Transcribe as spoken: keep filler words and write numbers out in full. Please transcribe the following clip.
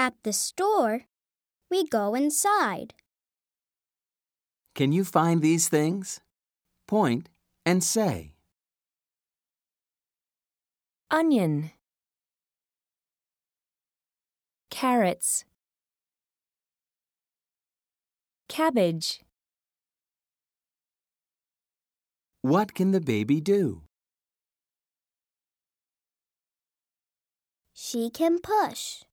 At the store, we go inside. Can you find these things? Point and say. Onion, carrots, cabbage. What can the baby do? She can push.